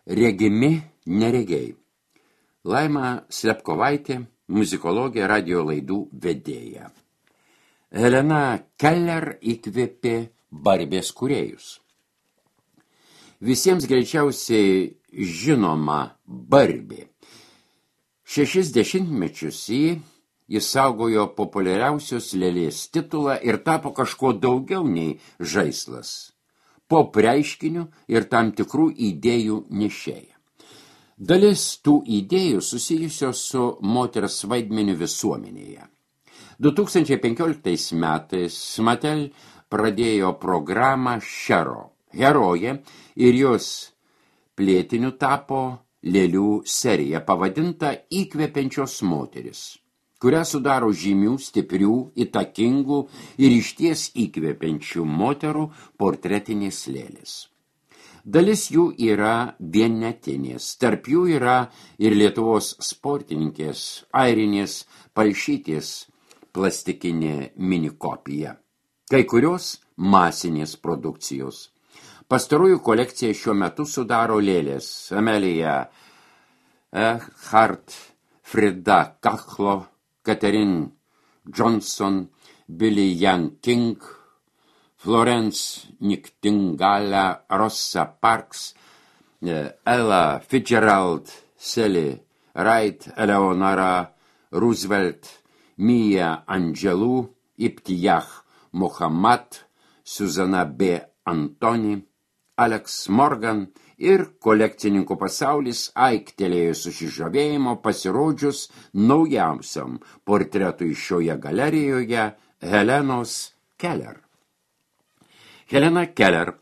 Regimi neregiai. Laima Slepkovaitė, muzikologė, radio laidų vedėja. Helena Keller įkvėpė Barbės kūrėjus. Visiems greičiausiai žinoma Barbė. 6 dešimtmečius jis saugojo populiariausios lėlės titulą ir tapo kažko daugiau nei žaislas, pop reiškiniu ir tam tikrų idėjų nešėja. Dalis tų idėjų susijusios su moters vaidmeniu visuomenėje. 2015 metais Mattel pradėjo programą Šero. Herojė ir jos plėtiniu tapo lėlių serija pavadinta Įkvepiančios moteris, kurią sudaro žymių, stiprių, įtakingų ir išties įkvepiančių moterų portretinės lėlės. Dalis jų yra vienetinės, tarp jų yra ir Lietuvos sportininkės Airinės Palšytės plastikinė minikopija, kai kurios masinės produkcijos. Pastarųjų kolekciją šiuo metu sudaro lėlės Amelija Earhart, Frida Kahlo, Katharine Johnson, Billie Jean King, Florence Nightingale, Rosa Parks, Ella Fitzgerald, Sally Wright, Eleonora Roosevelt, Mia Angelou, Ibtiyah Muhammad, Susana B. Antoni, Alex Morgan ir kolekcininkų pasaulis aiktelėjo susižavėjimo pasirodžius naujausiam portretui šioje galerijoje Helenos Keller. Helena Keller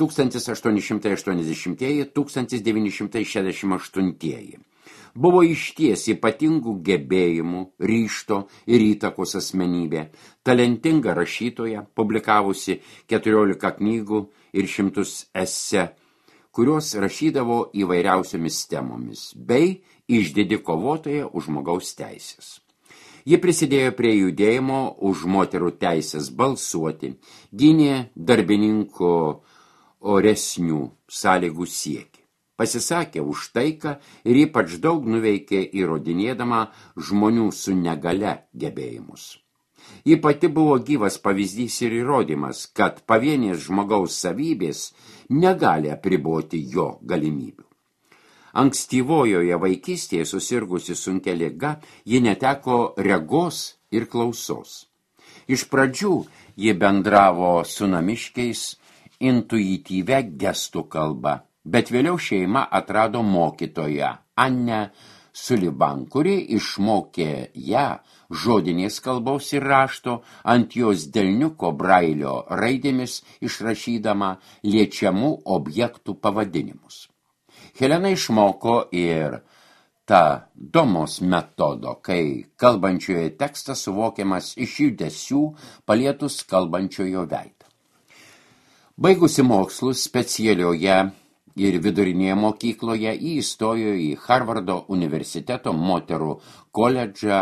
1880–1968 buvo išties ypatingų gebėjimų, ryžto ir įtakos asmenybė, talentinga rašytoja, publikavusi 14 knygų ir 100 esė, kurios rašydavo įvairiausiomis temomis, bei išdidi kovotoja už žmogaus teisės. Ji prisidėjo prie judėjimo už moterų teisės balsuoti, gynė darbininkų oresnių sąlygų siekį. Pasisakė už taiką ir ypač daug nuveikė įrodinėdama žmonių su negale gebėjimus. Ji pati buvo gyvas pavyzdys ir įrodymas, kad pavienės žmogaus savybės negali apriboti jo galimybių. Ankstyvojoje vaikystėje susirgusi sunkia liga, ji neteko regos ir klausos. Iš pradžių ji bendravo su namiškiais intuityvia gestų kalba, bet vėliau šeima atrado mokytoją Annę Sullivan, kuri išmokė ją žodinės kalbos ir rašto ant jos delniuko brailio raidėmis išrašydama liečiamų objektų pavadinimus. Helena išmoko ir tą domos metodo, kai kalbančiojo tekstas suvokiamas iš judesių palietus kalbančiojo veidą. Baigusi mokslus specialioje ir vidurinėje mokykloje įstojo į Harvardo universiteto moterų koledžą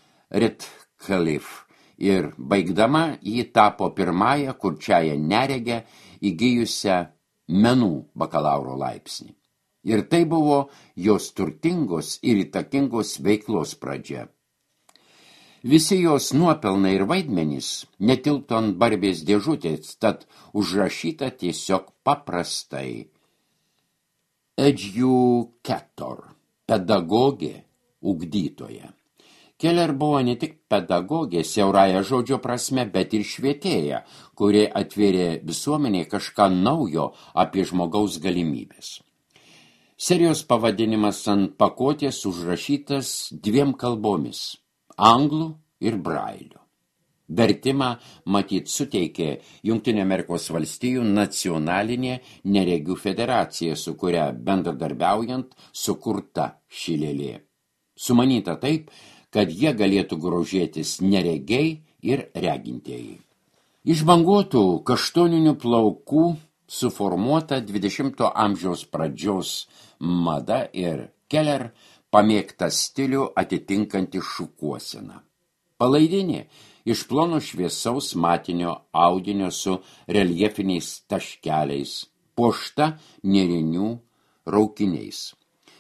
Radcliffe ir baigdama ji tapo pirmąją kurčiąją neregę įgijusią menų bakalauro laipsnį. Ir tai buvo jos turtingos ir įtakingos veiklos pradžia. Visi jos nuopelnai ir vaidmenys netilptų ant Barbės dėžutės, tad užrašyta tiesiog paprastai. Educator, pedagogė, ugdytoja. Keller buvo ne tik pedagogė siaurąja žodžio prasme, bet ir švietėja, kuri atvėrė visuomeniai kažką naujo apie žmogaus galimybės. Serijos pavadinimas ant pakuotės užrašytas 2 kalbomis – anglų ir brailių. Vertimą matyt suteikė Jungtinių Amerikos valstijų nacionalinė neregių federacija, su kuria bendradarbiaujant sukurta ši lėlė. Sumanyta taip, kad jie galėtų grožėtis neregiai ir regintieji. Iš banguotų kaštoninių plaukų suformuota 20 amžiaus pradžios mada ir Keller pamėgta stilių atitinkanti šukuosena. Palaidinė iš plono šviesaus matinio audinio su reljefiniais taškeliais, puošta nėrinių raukiniais.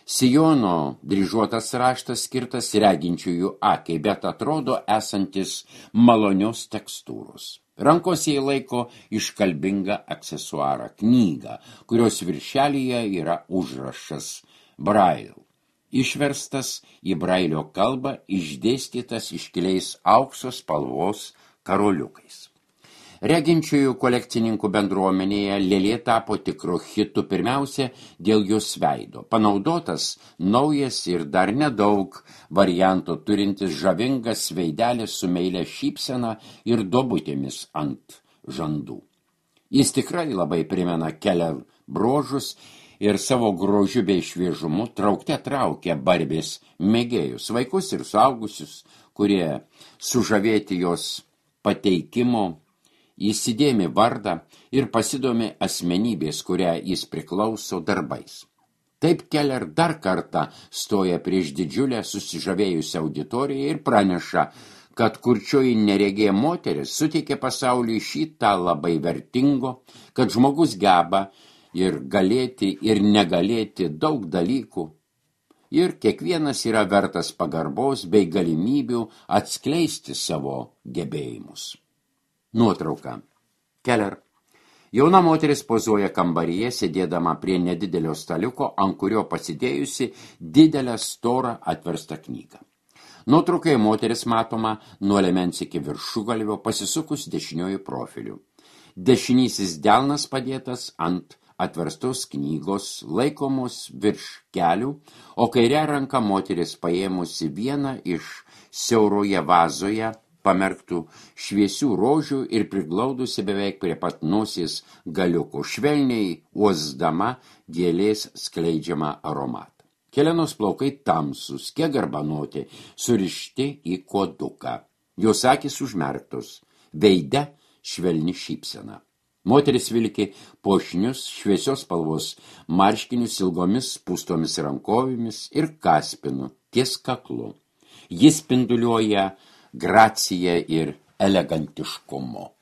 Sijono dryžuotas raštas skirtas reginčiųjų akiai, bet atrodo esantis malonios tekstūros. Rankose jie laiko iškalbingą aksesuarą, knygą, kurios viršelyje yra užrašas Braille. Išverstas į Brailio kalbą, išdėstytas iškiliais aukso spalvos karoliukais. Reginčiųjų kolekcininkų bendruomenėje lėlė tapo tikru hitu pirmiausia dėl jos veido. Panaudotas naujas ir dar nedaug variantų turintis žavingas veidelis su meilė šypsena ir duobutėmis ant žandų. Jis tikrai labai primena Keller bruožus ir savo grožiu bei šviežumu traukia Barbės mėgėjus, vaikus ir suaugusius, kurie sužavėti jos pateikimo įsidėmi vardą ir pasidomi asmenybės, kurią jis priklauso darbais. Taip Keller dar kartą stoja prieš didžiulę susižavėjusią auditoriją ir praneša, kad kurčioji neregė moteris suteikia pasauliui šitą labai vertingo, kad žmogus geba ir galėti ir negalėti daug dalykų. Ir kiekvienas yra vertas pagarbos bei galimybių atskleisti savo gebėjimus. Nuotrauka. Keller. Jauna moteris pozuoja kambaryje, sėdėdama prie nedidelio staliuko, ant kurio pasidėjusi didelę storą atverstą knygą. Nuotraukoje moteris matoma nuo liemens iki viršugalvio pasisukus dešiniuoju profiliu. Dešinysis delnas padėtas ant atverstos knygos, laikomos virš kelių, o kairę ranką moteris paėmusi vieną iš siauroje vazoje pamerktų šviesių rožių ir priglaudusi beveik prie pat nosies galiuko, švelniai uosdama gėlės skleidžiamą aromatą. Kelenos plaukai tamsus, kiek garbanoti, surišti į kuoduką. Jos akys užmerktos, veide švelni šypsena. Moteris vilki puošnius šviesios spalvos marškinius ilgomis pūstomis rankovėmis ir kaspinu ties kaklu. Jis spinduliuoja gracija ir elegantiškumu.